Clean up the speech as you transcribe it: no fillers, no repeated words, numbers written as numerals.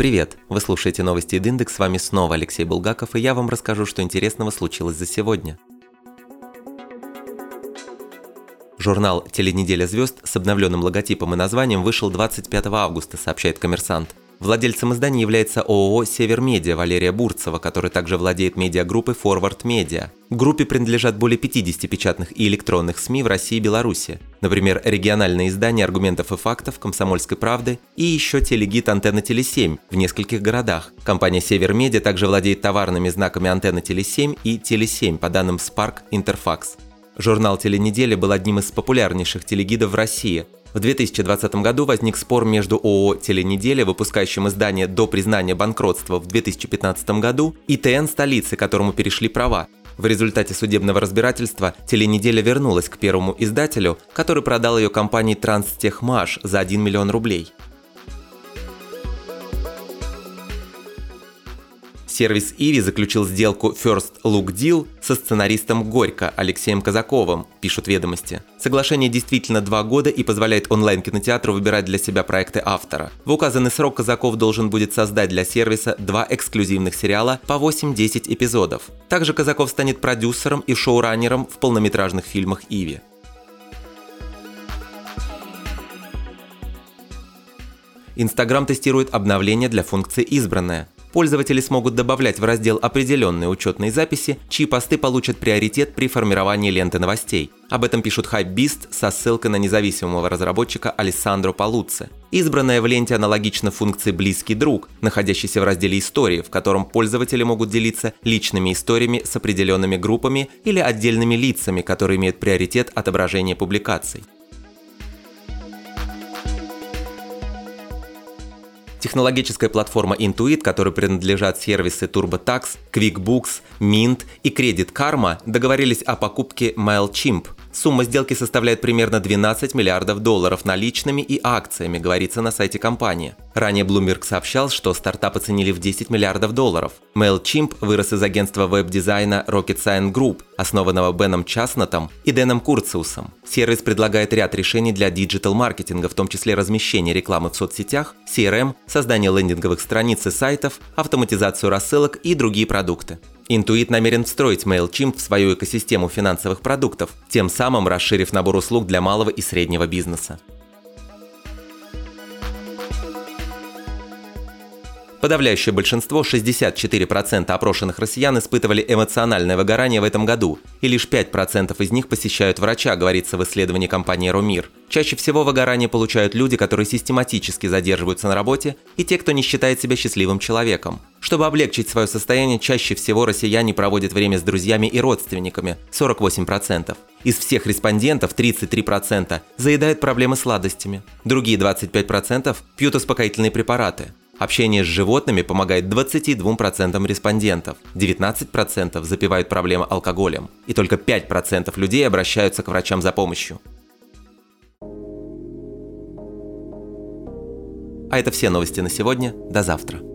Привет! Вы слушаете новости Индекс, с вами снова Алексей Булгаков, и я вам расскажу, что интересного случилось за сегодня. Журнал «Теленеделя звезд» с обновленным логотипом и названием вышел 25 августа, сообщает «Коммерсант». Владельцем издания является ООО «Север Медиа» Валерия Бурцева, который также владеет медиагруппой Forward Media. Группе принадлежат более 50 печатных и электронных СМИ в России и Беларуси. Например, региональные издания «Аргументов и фактов», «Комсомольской правды» и еще телегид «Антенна Теле7» в нескольких городах. Компания «Север Медиа» также владеет товарными знаками «Антенна Теле7» и «Теле7» по данным Spark Interfax. Журнал «Теленеделя» был одним из популярнейших телегидов в России. В 2020 году возник спор между ООО «Теленеделя», выпускающим издание до признания банкротства в 2015 году, и ТН «Столицы», которому перешли права. В результате судебного разбирательства «Теленеделя» вернулась к первому издателю, который продал ее компании «Транстехмаш» за 1 миллион рублей. Сервис Иви заключил сделку First Look Deal со сценаристом «Горько» Алексеем Казаковым, пишут «Ведомости». Соглашение действительно 2 года и позволяет онлайн-кинотеатру выбирать для себя проекты автора. В указанный срок Казаков должен будет создать для сервиса 2 эксклюзивных сериала по 8-10 эпизодов. Также Казаков станет продюсером и шоураннером в полнометражных фильмах Иви. Инстаграм тестирует обновление для функции «Избранное». Пользователи смогут добавлять в раздел определенные учетные записи, чьи посты получат приоритет при формировании ленты новостей. Об этом пишут Hypebeast со ссылкой на независимого разработчика Алессандро Палуцци. Избранное в ленте аналогично функции «Близкий друг», находящейся в разделе «Истории», в котором пользователи могут делиться личными историями с определенными группами или отдельными лицами, которые имеют приоритет отображения публикаций. Технологическая платформа Intuit, которой принадлежат сервисы TurboTax, QuickBooks, Mint и Credit Karma, договорились о покупке MailChimp. Сумма сделки составляет примерно $12 миллиардов наличными и акциями, говорится на сайте компании. Ранее Bloomberg сообщал, что стартап оценили в $10 миллиардов. MailChimp вырос из агентства веб-дизайна Rocket Science Group, основанного Беном Часнотом и Дэном Курциусом. Сервис предлагает ряд решений для диджитал-маркетинга, в том числе размещение рекламы в соцсетях, CRM, создание лендинговых страниц и сайтов, автоматизацию рассылок и другие продукты. Intuit намерен встроить MailChimp в свою экосистему финансовых продуктов, тем самым расширив набор услуг для малого и среднего бизнеса. Подавляющее большинство, 64% опрошенных россиян, испытывали эмоциональное выгорание в этом году, и лишь 5% из них посещают врача, говорится в исследовании компании Ромир. Чаще всего выгорание получают люди, которые систематически задерживаются на работе, и те, кто не считает себя счастливым человеком. Чтобы облегчить свое состояние, чаще всего россияне проводят время с друзьями и родственниками – 48%. Из всех респондентов 33% заедают проблемы сладостями. Другие 25% пьют успокоительные препараты. Общение с животными помогает 22% респондентов, 19% запивают проблемы алкоголем, и только 5% людей обращаются к врачам за помощью. А это все новости на сегодня. До завтра.